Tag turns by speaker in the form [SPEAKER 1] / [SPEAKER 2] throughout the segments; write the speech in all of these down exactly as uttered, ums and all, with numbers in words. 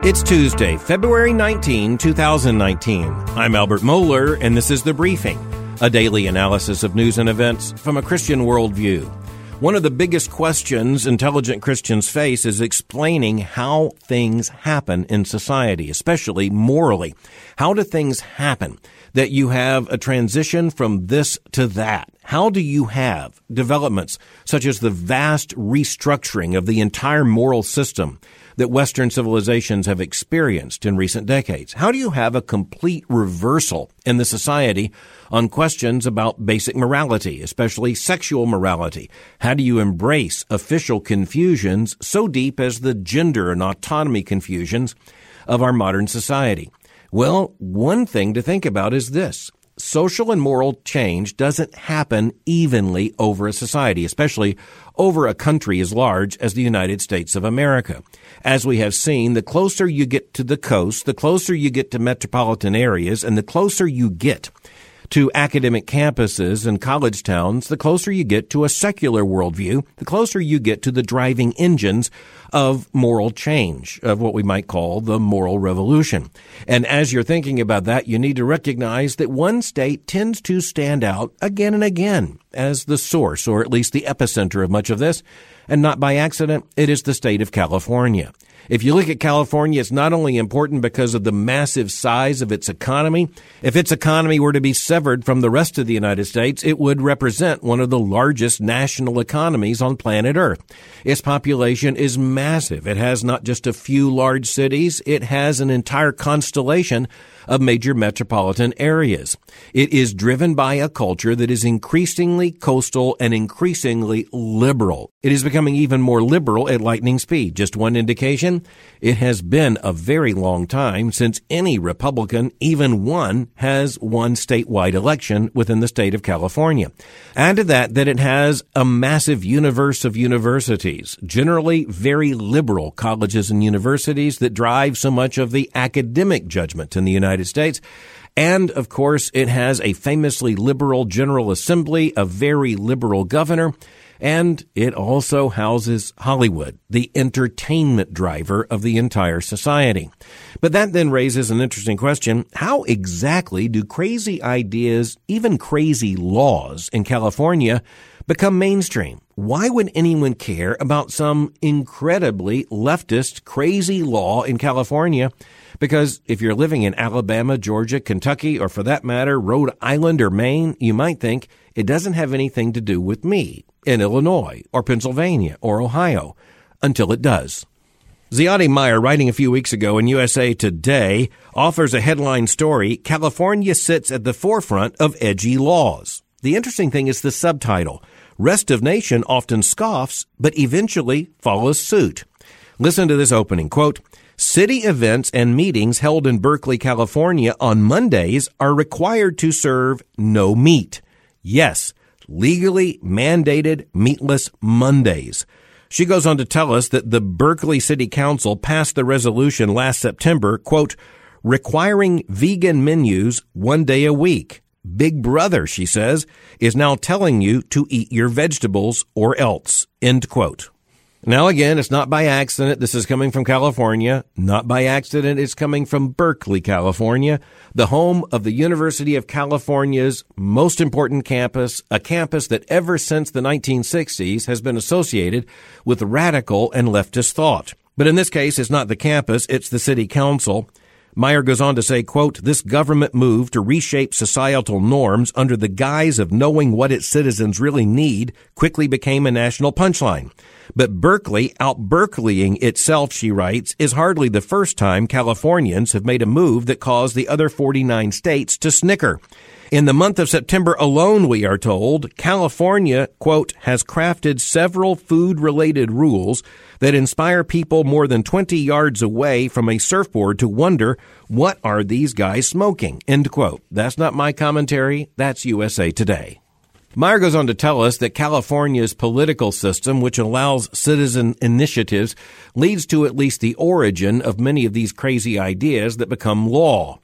[SPEAKER 1] It's Tuesday, February nineteenth, twenty nineteen. I'm Albert Mohler, and this is The Briefing, a daily analysis of news and events from a Christian worldview. One of the biggest questions intelligent Christians face is explaining how things happen in society, especially morally. How do things happen that you have a transition from this to that? How do you have developments such as the vast restructuring of the entire moral system that Western civilizations have experienced in recent decades? How do you have a complete reversal in the society on questions about basic morality, especially sexual morality? How do you embrace official confusions so deep as the gender and autonomy confusions of our modern society? Well, one thing to think about is this. Social and moral change doesn't happen evenly over a society, especially over a country as large as the United States of America. As we have seen, the closer you get to the coast, the closer you get to metropolitan areas, and the closer you get to academic campuses and college towns, the closer you get to a secular worldview, the closer you get to the driving engines of moral change, of what we might call the moral revolution. And as you're thinking about that, you need to recognize that one state tends to stand out again and again as the source, or at least the epicenter of much of this, and not by accident, it is the state of California. If you look at California, it's not only important because of the massive size of its economy. If its economy were to be severed from the rest of the United States, it would represent one of the largest national economies on planet Earth. Its population is massive. It has not just a few large cities. It has an entire constellation of major metropolitan areas. It is driven by a culture that is increasingly coastal and increasingly liberal. It is becoming even more liberal at lightning speed. Just one indication, it has been a very long time since any Republican, even one, has won statewide election within the state of California. Add to that that it has a massive universe of universities, generally very liberal colleges and universities that drive so much of the academic judgment in the United States. And, of course, it has a famously liberal General Assembly, a very liberal governor, and it also houses Hollywood, the entertainment driver of the entire society. But that then raises an interesting question. How exactly do crazy ideas, even crazy laws in California, become mainstream? Why would anyone care about some incredibly leftist, crazy law in California? Because if you're living in Alabama, Georgia, Kentucky, or for that matter, Rhode Island or Maine, you might think it doesn't have anything to do with me in Illinois or Pennsylvania or Ohio, until it does. Ziadi Meyer, writing a few weeks ago in U S A Today, offers a headline story, California sits at the forefront of edgy laws. The interesting thing is the subtitle. Rest of nation often scoffs, but eventually follows suit. Listen to this opening, quote, city events and meetings held in Berkeley, California on Mondays are required to serve no meat. Yes, legally mandated meatless Mondays. She goes on to tell us that the Berkeley City Council passed the resolution last September, quote, requiring vegan menus one day a week. Big Brother, she says, is now telling you to eat your vegetables or else, end quote. Now, again, it's not by accident. This is coming from California. Not by accident. It's coming from Berkeley, California, the home of the University of California's most important campus, a campus that ever since the nineteen sixties has been associated with radical and leftist thought. But in this case, it's not the campus, it's the city council. Meyer goes on to say, quote, this government move to reshape societal norms under the guise of knowing what its citizens really need quickly became a national punchline. But Berkeley out-Berkeleying itself, she writes, is hardly the first time Californians have made a move that caused the other forty-nine states to snicker. In the month of September alone, we are told, California, quote, has crafted several food-related rules that inspire people more than twenty yards away from a surfboard to wonder, what are these guys smoking, end quote. That's not my commentary. That's U S A Today. Meyer goes on to tell us that California's political system, which allows citizen initiatives, leads to at least the origin of many of these crazy ideas that become law.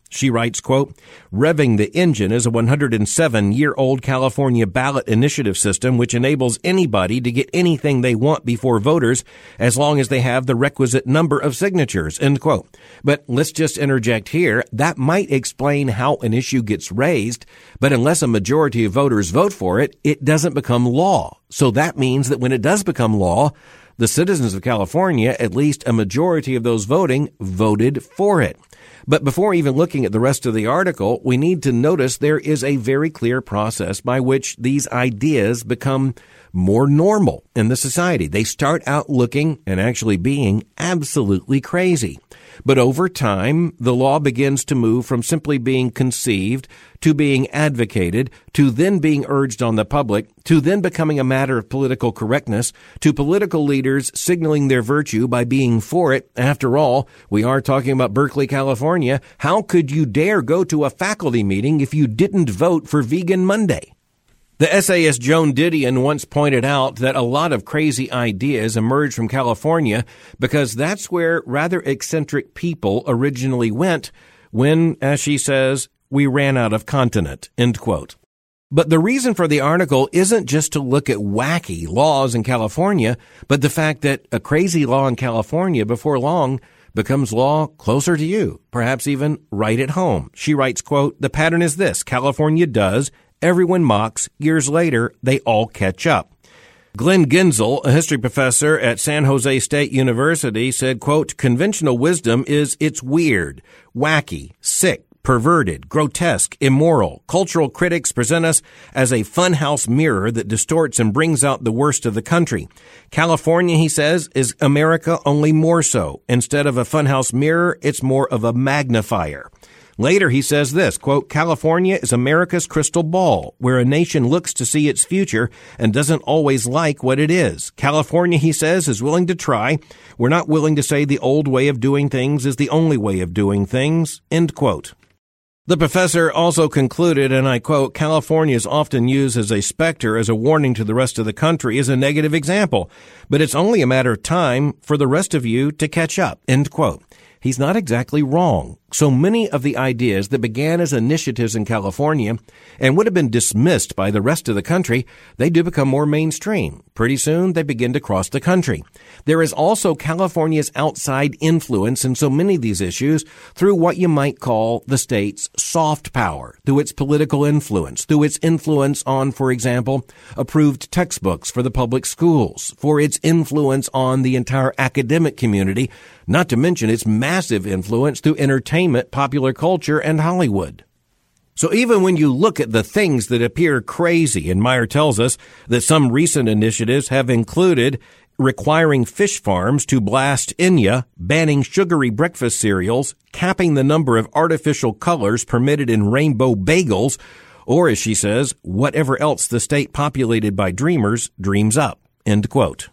[SPEAKER 1] She writes, quote, "Revving the Engine is a one hundred seven year old California ballot initiative system which enables anybody to get anything they want before voters as long as they have the requisite number of signatures," end quote. But let's just interject here. That might explain how an issue gets raised, but unless a majority of voters vote for it, it doesn't become law. So that means that when it does become law, the citizens of California, at least a majority of those voting, voted for it. But before even looking at the rest of the article, we need to notice there is a very clear process by which these ideas become more normal in the society. They start out looking and actually being absolutely crazy. But over time, the law begins to move from simply being conceived to being advocated to then being urged on the public to then becoming a matter of political correctness to political leaders signaling their virtue by being for it. After all, we are talking about Berkeley, California. How could you dare go to a faculty meeting if you didn't vote for Vegan Monday? The essayist Joan Didion once pointed out that a lot of crazy ideas emerged from California because that's where rather eccentric people originally went when, as she says, we ran out of continent, end quote. But the reason for the article isn't just to look at wacky laws in California, but the fact that a crazy law in California before long becomes law closer to you, perhaps even right at home. She writes, quote, "The pattern is this. California does. Everyone mocks. Years later, they all catch up." Glenn Genzel, a history professor at San Jose State University, said, quote, "Conventional wisdom is it's weird, wacky, sick, perverted, grotesque, immoral. Cultural critics present us as a funhouse mirror that distorts and brings out the worst of the country. California," he says, "is America, only more so. Instead of a funhouse mirror, it's more of a magnifier." Later, he says this, quote, "California is America's crystal ball, where a nation looks to see its future and doesn't always like what it is. California," he says, "is willing to try. We're not willing to say the old way of doing things is the only way of doing things," end quote. The professor also concluded, and I quote, "California is often used as a specter, as a warning to the rest of the country, as a negative example, but it's only a matter of time for the rest of you to catch up," end quote. He's not exactly wrong. So many of the ideas that began as initiatives in California and would have been dismissed by the rest of the country, they do become more mainstream. Pretty soon, they begin to cross the country. There is also California's outside influence in so many of these issues through what you might call the state's soft power, through its political influence, through its influence on, for example, approved textbooks for the public schools, for its influence on the entire academic community, not to mention its massive influence through entertainment, popular culture, and Hollywood. So even when you look at the things that appear crazy, and Meyer tells us that some recent initiatives have included requiring fish farms to blast Enya, banning sugary breakfast cereals, capping the number of artificial colors permitted in rainbow bagels, or, as she says, whatever else the state populated by dreamers dreams up, end quote.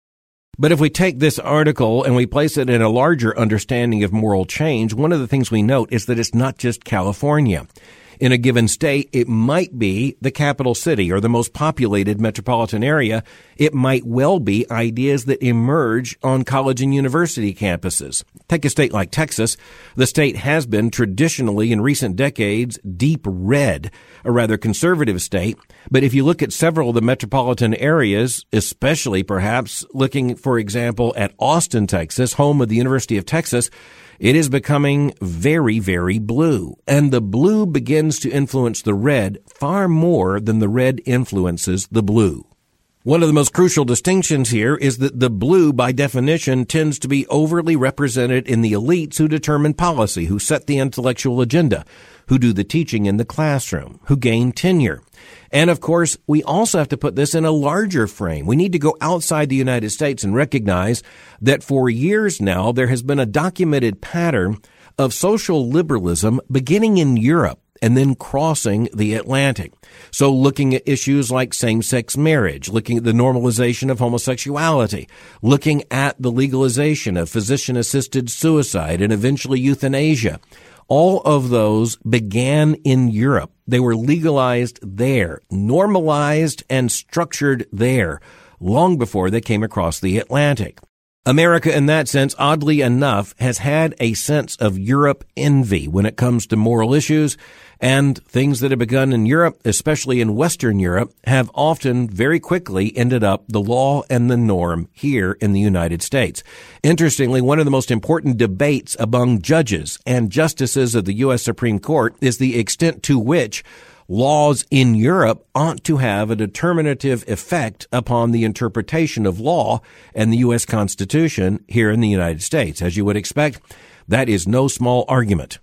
[SPEAKER 1] But if we take this article and we place it in a larger understanding of moral change, one of the things we note is that it's not just California. In a given state, it might be the capital city or the most populated metropolitan area. It might well be ideas that emerge on college and university campuses. Take a state like Texas. The state has been traditionally in recent decades deep red, a rather conservative state. But if you look at several of the metropolitan areas, especially perhaps looking, for example, at Austin, Texas, home of the University of Texas, it is becoming very, very blue. And the blue begins to influence the red far more than the red influences the blue. One of the most crucial distinctions here is that the blue, by definition, tends to be overly represented in the elites who determine policy, who set the intellectual agenda, who do the teaching in the classroom, who gain tenure. And of course, we also have to put this in a larger frame. We need to go outside the United States and recognize that for years now, there has been a documented pattern of social liberalism beginning in Europe and then crossing the Atlantic. So looking at issues like same-sex marriage, looking at the normalization of homosexuality, looking at the legalization of physician-assisted suicide and eventually euthanasia. All of those began in Europe. They were legalized there, normalized and structured there long before they came across the Atlantic. America, in that sense, oddly enough, has had a sense of Europe envy when it comes to moral issues, and things that have begun in Europe, especially in Western Europe, have often very quickly ended up the law and the norm here in the United States. Interestingly, one of the most important debates among judges and justices of the U S Supreme Court is the extent to which laws in Europe ought to have a determinative effect upon the interpretation of law and the U S Constitution here in the United States. As you would expect, that is no small argument.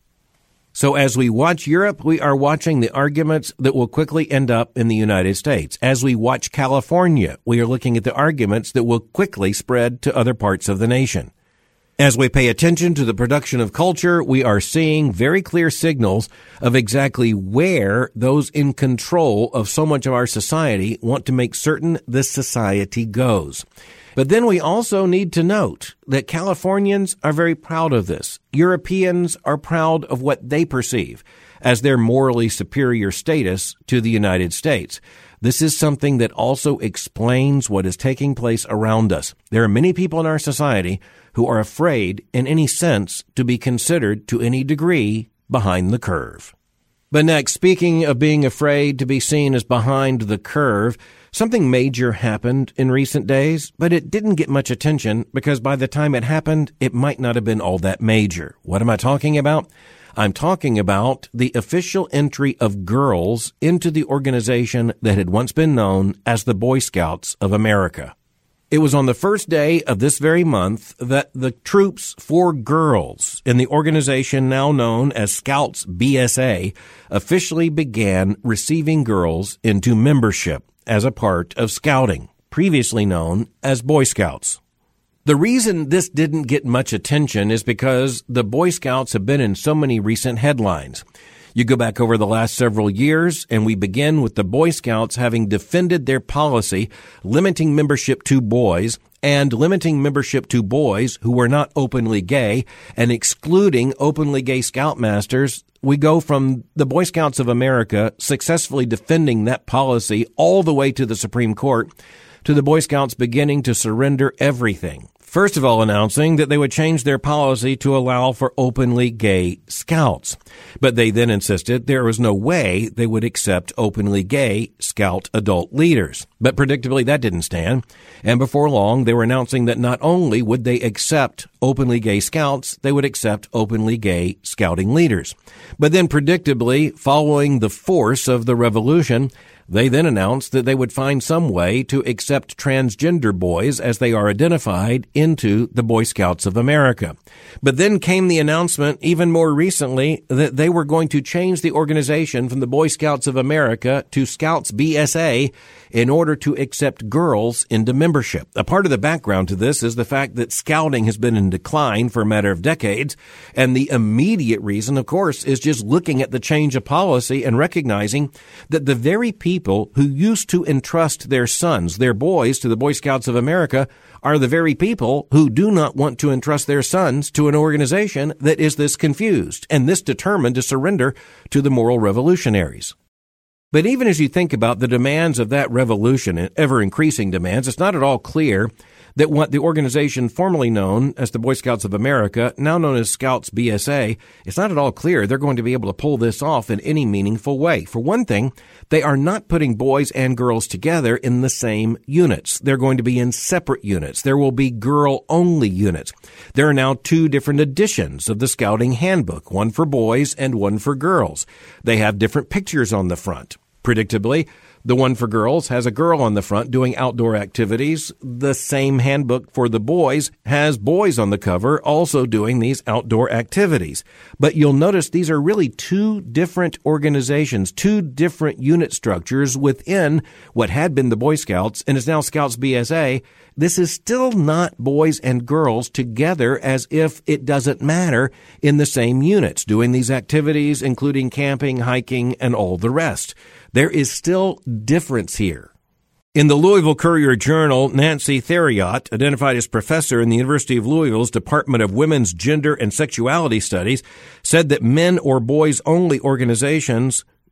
[SPEAKER 1] So as we watch Europe, we are watching the arguments that will quickly end up in the United States. As we watch California, we are looking at the arguments that will quickly spread to other parts of the nation. As we pay attention to the production of culture, we are seeing very clear signals of exactly where those in control of so much of our society want to make certain this society goes. But then we also need to note that Californians are very proud of this. Europeans are proud of what they perceive as their morally superior status to the United States. This is something that also explains what is taking place around us. There are many people in our society who are afraid, in any sense, to be considered to any degree behind the curve. But next, speaking of being afraid to be seen as behind the curve, something major happened in recent days, but it didn't get much attention because by the time it happened, it might not have been all that major. What am I talking about? I'm talking about the official entry of girls into the organization that had once been known as the Boy Scouts of America. It was on the first day of this very month that the troops for girls in the organization now known as Scouts B S A officially began receiving girls into membership as a part of Scouting, previously known as Boy Scouts. The reason this didn't get much attention is because the Boy Scouts have been in so many recent headlines. You go back over the last several years, and we begin with the Boy Scouts having defended their policy limiting membership to boys and limiting membership to boys who were not openly gay and excluding openly gay scoutmasters. We go from the Boy Scouts of America successfully defending that policy all the way to the Supreme Court to the Boy Scouts beginning to surrender everything. First of all, announcing that they would change their policy to allow for openly gay scouts. But they then insisted there was no way they would accept openly gay scout adult leaders. But predictably, that didn't stand. And before long, they were announcing that not only would they accept openly gay scouts, they would accept openly gay scouting leaders. But then predictably, following the force of the revolution, they then announced that they would find some way to accept transgender boys as they are identified into the Boy Scouts of America. But then came the announcement, even more recently, that they were going to change the organization from the Boy Scouts of America to Scouts B S A in order to accept girls into membership. A part of the background to this is the fact that scouting has been in decline for a matter of decades, and the immediate reason, of course, is just looking at the change of policy and recognizing that the very people who used to entrust their sons, their boys, to the Boy Scouts of America are the very people who do not want to entrust their sons to an organization that is this confused and this determined to surrender to the moral revolutionaries. But even as you think about the demands of that revolution and ever-increasing demands, it's not at all clear that what the organization formerly known as the Boy Scouts of America, now known as Scouts B S A, it's not at all clear they're going to be able to pull this off in any meaningful way. For one thing, they are not putting boys and girls together in the same units. They're going to be in separate units. There will be girl-only units. There are now two different editions of the Scouting Handbook, one for boys and one for girls. They have different pictures on the front. Predictably, the one for girls has a girl on the front doing outdoor activities. The same handbook for the boys has boys on the cover also doing these outdoor activities. But you'll notice these are really two different organizations, two different unit structures within what had been the Boy Scouts and is now Scouts B S A. This is still not boys and girls together as if it doesn't matter in the same units, doing these activities, including camping, hiking, and all the rest. There is still difference here. In the Louisville Courier-Journal, Nancy Theriot, identified as professor in the University of Louisville's Department of Women's Gender and Sexuality Studies, said that men or boys-only organizations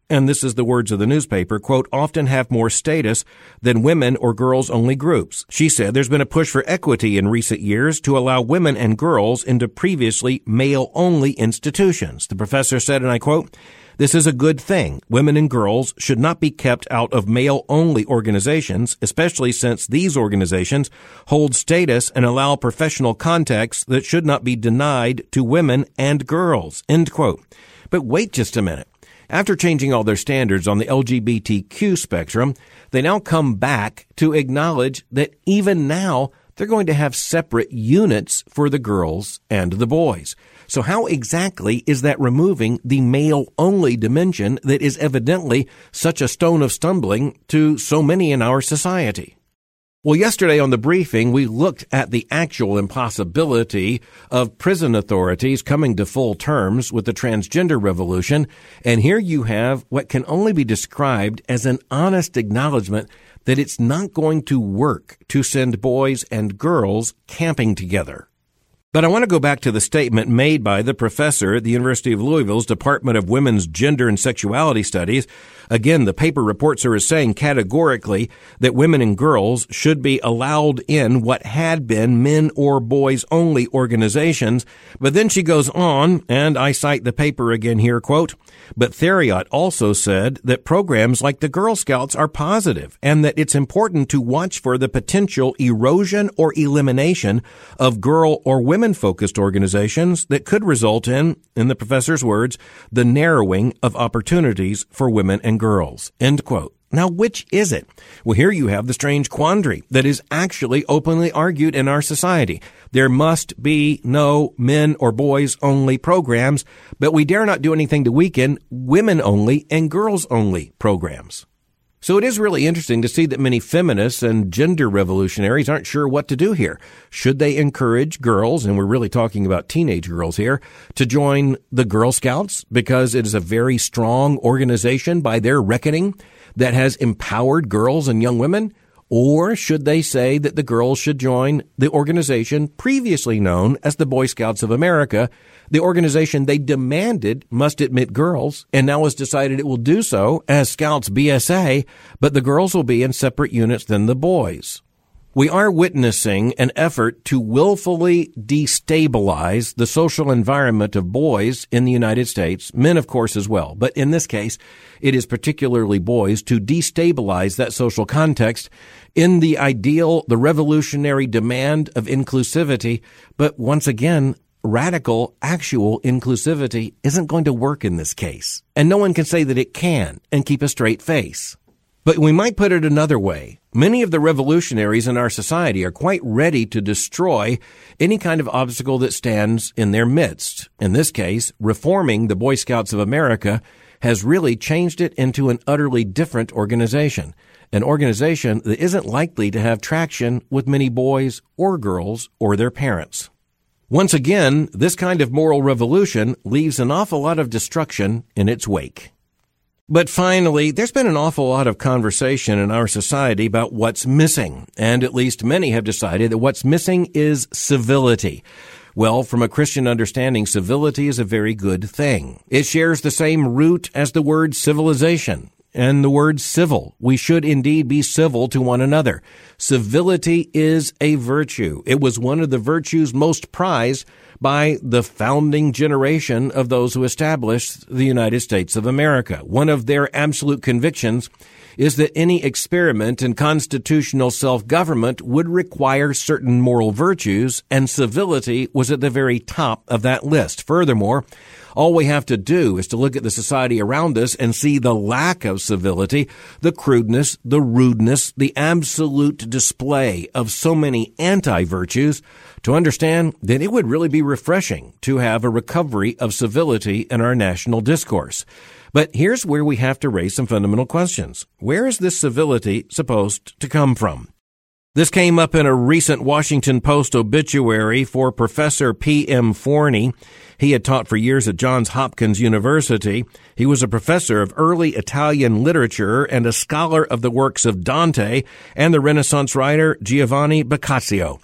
[SPEAKER 1] and this is the words of the newspaper, quote, often have more status than women or girls-only groups. She said there's been a push for equity in recent years to allow women and girls into previously male-only institutions. The professor said, and I quote, this is a good thing. Women and girls should not be kept out of male-only organizations, especially since these organizations hold status and allow professional contacts that should not be denied to women and girls, end quote. But wait just a minute. After changing all their standards on the L G B T Q spectrum, they now come back to acknowledge that even now they're going to have separate units for the girls and the boys. So how exactly is that removing the male-only dimension that is evidently such a stone of stumbling to so many in our society? Well, yesterday on the briefing, we looked at the actual impossibility of prison authorities coming to full terms with the transgender revolution, and here you have what can only be described as an honest acknowledgement that it's not going to work to send boys and girls camping together. But I want to go back to the statement made by the professor at the University of Louisville's Department of Women's Gender and Sexuality Studies. Again, the paper reports her as saying categorically that women and girls should be allowed in what had been men or boys only organizations. But then she goes on, and I cite the paper again here, quote, but Theriot also said that programs like the Girl Scouts are positive and that it's important to watch for the potential erosion or elimination of girl or women-focused organizations that could result in, in the professor's words, the narrowing of opportunities for women and girls, end quote. Now, which is it? Well, here you have the strange quandary that is actually openly argued in our society. There must be no men or boys only programs, but we dare not do anything to weaken women only and girls only programs. So it is really interesting to see that many feminists and gender revolutionaries aren't sure what to do here. Should they encourage girls, and we're really talking about teenage girls here, to join the Girl Scouts because it is a very strong organization by their reckoning that has empowered girls and young women? Or should they say that the girls should join the organization previously known as the Boy Scouts of America, the organization they demanded must admit girls, and now has decided it will do so as Scouts B S A, but the girls will be in separate units than the boys? We are witnessing an effort to willfully destabilize the social environment of boys in the United States, men, of course, as well. But in this case, it is particularly boys, to destabilize that social context in the ideal, the revolutionary demand of inclusivity. But once again, radical, actual inclusivity isn't going to work in this case. And no one can say that it can and keep a straight face. But we might put it another way. Many of the revolutionaries in our society are quite ready to destroy any kind of obstacle that stands in their midst. In this case, reforming the Boy Scouts of America has really changed it into an utterly different organization, an organization that isn't likely to have traction with many boys or girls or their parents. Once again, this kind of moral revolution leaves an awful lot of destruction in its wake. But finally, there's been an awful lot of conversation in our society about what's missing, and at least many have decided that what's missing is civility. Well, from a Christian understanding, civility is a very good thing. It shares the same root as the word civilization and the word civil. We should indeed be civil to one another. Civility is a virtue. It was one of the virtues most prized by the founding generation of those who established the United States of America. One of their absolute convictions is that any experiment in constitutional self-government would require certain moral virtues, and civility was at the very top of that list. Furthermore, all we have to do is to look at the society around us and see the lack of civility, the crudeness, the rudeness, the absolute display of so many anti-virtues, to understand that it would really be refreshing to have a recovery of civility in our national discourse. But here's where we have to raise some fundamental questions. Where is this civility supposed to come from? This came up in a recent Washington Post obituary for Professor P M Forney. He had taught for years at Johns Hopkins University. He was a professor of early Italian literature and a scholar of the works of Dante and the Renaissance writer Giovanni Boccaccio.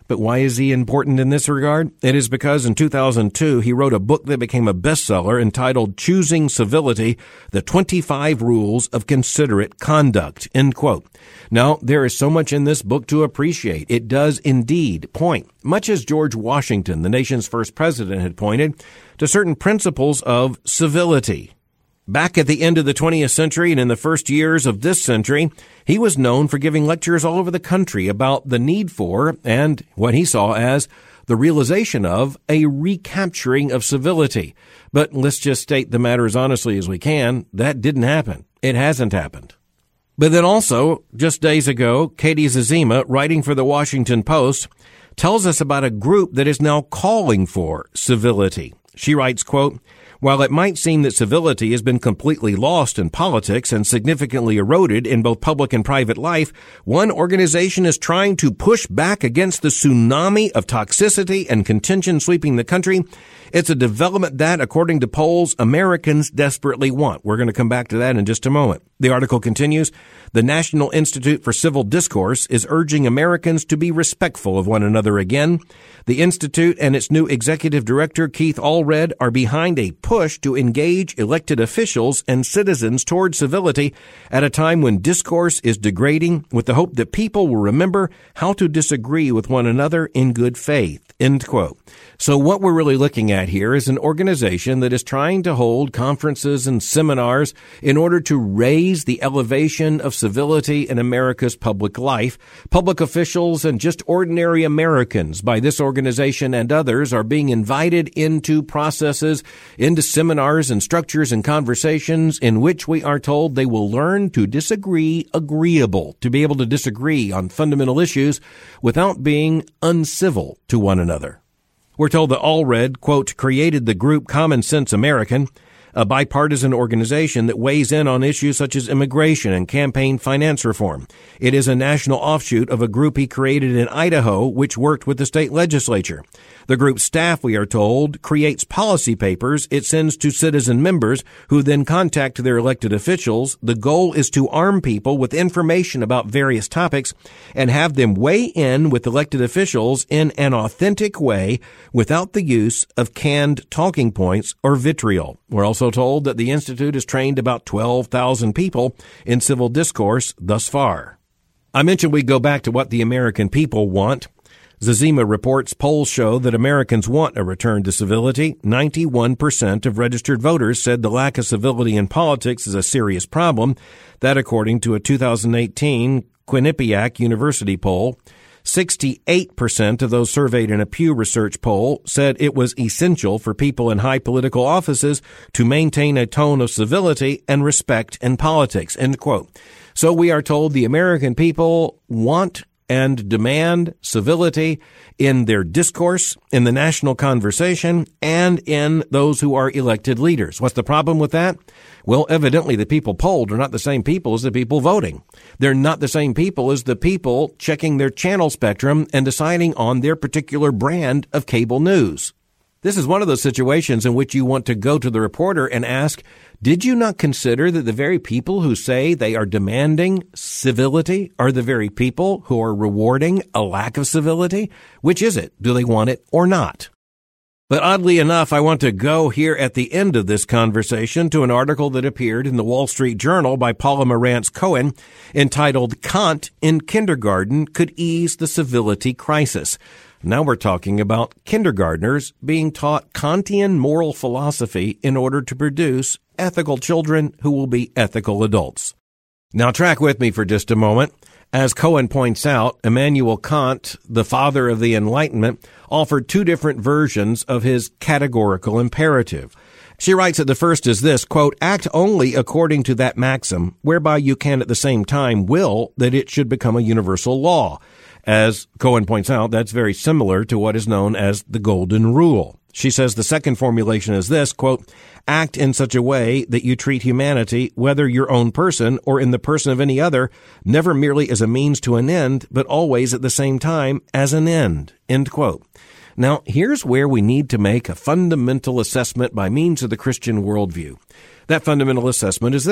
[SPEAKER 1] But why is he important in this regard? It is because in two thousand two, he wrote a book that became a bestseller entitled Choosing Civility, The twenty-five Rules of Considerate Conduct, end quote. Now, there is so much in this book to appreciate. It does indeed point, much as George Washington, the nation's first president, had pointed, to certain principles of civility. Back at the end of the twentieth century and in the first years of this century, he was known for giving lectures all over the country about the need for, and what he saw as, the realization of, a recapturing of civility. But let's just state the matter as honestly as we can. That didn't happen. It hasn't happened. But then also, just days ago, Katie Zazima, writing for the Washington Post, tells us about a group that is now calling for civility. She writes, quote, "While it might seem that civility has been completely lost in politics and significantly eroded in both public and private life, one organization is trying to push back against the tsunami of toxicity and contention sweeping the country. It's a development that, according to polls, Americans desperately want." We're going to come back to that in just a moment. The article continues, "The National Institute for Civil Discourse is urging Americans to be respectful of one another again. The Institute and its new executive director, Keith Allred, are behind a push to engage elected officials and citizens toward civility at a time when discourse is degrading, with the hope that people will remember how to disagree with one another in good faith." End quote. So what we're really looking at here is an organization that is trying to hold conferences and seminars in order to raise the elevation of civility in America's public life. Public officials and just ordinary Americans by this organization and others are being invited into processes, into seminars and structures and conversations in which we are told they will learn to disagree agreeable, to be able to disagree on fundamental issues without being uncivil to one another. We're told that Allred, quote, created the group Common Sense American, a bipartisan organization that weighs in on issues such as immigration and campaign finance reform. It is a national offshoot of a group he created in Idaho, which worked with the state legislature. The group's staff, we are told, creates policy papers it sends to citizen members who then contact their elected officials. The goal is to arm people with information about various topics and have them weigh in with elected officials in an authentic way without the use of canned talking points or vitriol. We're also told that the Institute has trained about twelve thousand people in civil discourse thus far. I mentioned we go back to what the American people want. Zazima reports polls show that Americans want a return to civility. ninety-one percent of registered voters said the lack of civility in politics is a serious problem. That according to a two thousand eighteen Quinnipiac University poll. sixty-eight percent of those surveyed in a Pew Research poll said it was essential for people in high political offices to maintain a tone of civility and respect in politics, end quote. So we are told the American people want and demand civility in their discourse, in the national conversation, and in those who are elected leaders. What's the problem with that? Well, evidently the people polled are not the same people as the people voting. They're not the same people as the people checking their channel spectrum and deciding on their particular brand of cable news. This is one of those situations in which you want to go to the reporter and ask, did you not consider that the very people who say they are demanding civility are the very people who are rewarding a lack of civility? Which is it? Do they want it or not? But oddly enough, I want to go here at the end of this conversation to an article that appeared in the Wall Street Journal by Paula Marantz Cohen entitled Kant in Kindergarten Could Ease the Civility Crisis. Now we're talking about kindergartners being taught Kantian moral philosophy in order to produce ethical children who will be ethical adults. Now track with me for just a moment. As Cohen points out, Immanuel Kant, the father of the Enlightenment, offered two different versions of his categorical imperative. She writes that the first is this, quote, act only according to that maxim, whereby you can at the same time will that it should become a universal law. As Cohen points out, that's very similar to what is known as the Golden Rule. She says the second formulation is this, quote, act in such a way that you treat humanity, whether your own person or in the person of any other, never merely as a means to an end, but always at the same time as an end, end quote. Now, here's where we need to make a fundamental assessment by means of the Christian worldview. That fundamental assessment is this.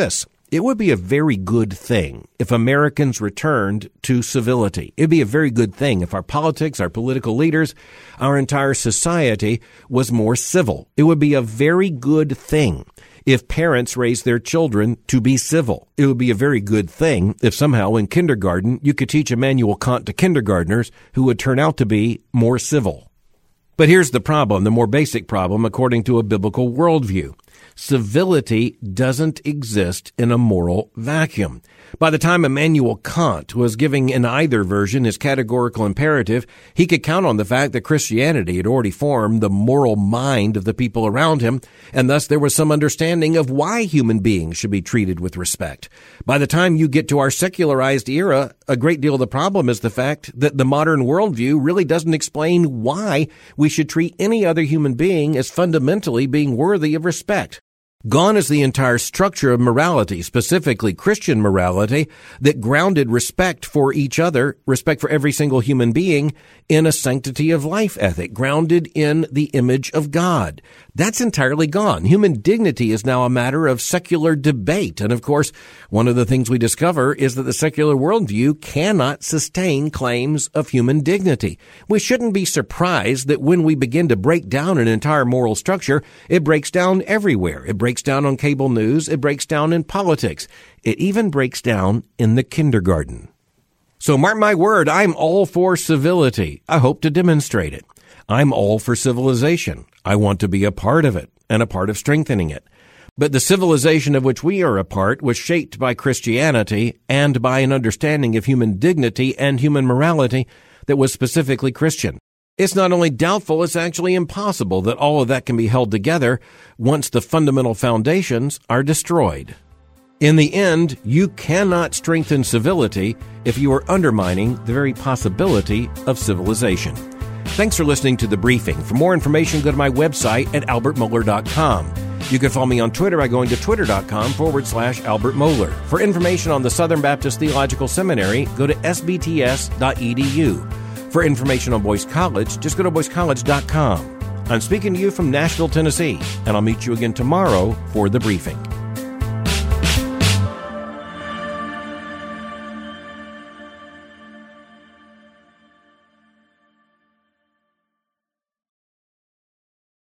[SPEAKER 1] it would be a very good thing if Americans returned to civility. It'd be a very good thing if our politics, our political leaders, our entire society was more civil. It would be a very good thing if parents raised their children to be civil. It would be a very good thing if somehow in kindergarten you could teach Immanuel Kant to kindergartners who would turn out to be more civil. But here's the problem, the more basic problem according to a biblical worldview. Civility doesn't exist in a moral vacuum. By the time Immanuel Kant was giving in either version his categorical imperative, he could count on the fact that Christianity had already formed the moral mind of the people around him, and thus there was some understanding of why human beings should be treated with respect. By the time you get to our secularized era, a great deal of the problem is the fact that the modern worldview really doesn't explain why we should treat any other human being as fundamentally being worthy of respect. Gone is the entire structure of morality, specifically Christian morality, that grounded respect for each other, respect for every single human being, in a sanctity of life ethic, grounded in the image of God. That's entirely gone. Human dignity is now a matter of secular debate. And of course, one of the things we discover is that the secular worldview cannot sustain claims of human dignity. We shouldn't be surprised that when we begin to break down an entire moral structure, it breaks down everywhere. It breaks down on cable news. It breaks down in politics. It even breaks down in the kindergarten. So mark my word, I'm all for civility. I hope to demonstrate it. I'm all for civilization. I want to be a part of it and a part of strengthening it. But the civilization of which we are a part was shaped by Christianity and by an understanding of human dignity and human morality that was specifically Christian. It's not only doubtful, it's actually impossible that all of that can be held together once the fundamental foundations are destroyed. In the end, you cannot strengthen civility if you are undermining the very possibility of civilization. Thanks for listening to The Briefing. For more information, go to my website at albert mohler dot com. You can follow me on Twitter by going to twitter.com forward slash Albert Mohler. For information on the Southern Baptist Theological Seminary, go to s b t s dot e d u. For information on Boyce College, just go to boyce college dot com. I'm speaking to you from Nashville, Tennessee, and I'll meet you again tomorrow for The Briefing.